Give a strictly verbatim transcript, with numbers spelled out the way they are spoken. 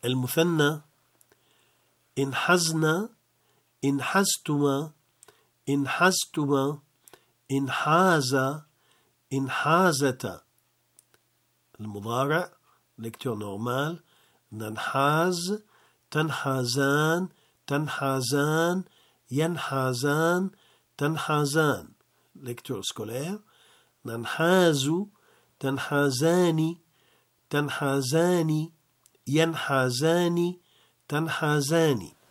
المثنى انحزن، انحزتما، انحزتما، انحاز، انحازتا. المضارع لكتور نورمال ننحاز، تنحازان، تنحازان، ينحازان، تنحازان. لكتور سكولير ننحاز، تنحازان، تنحازان، ينحازان، تنحازان.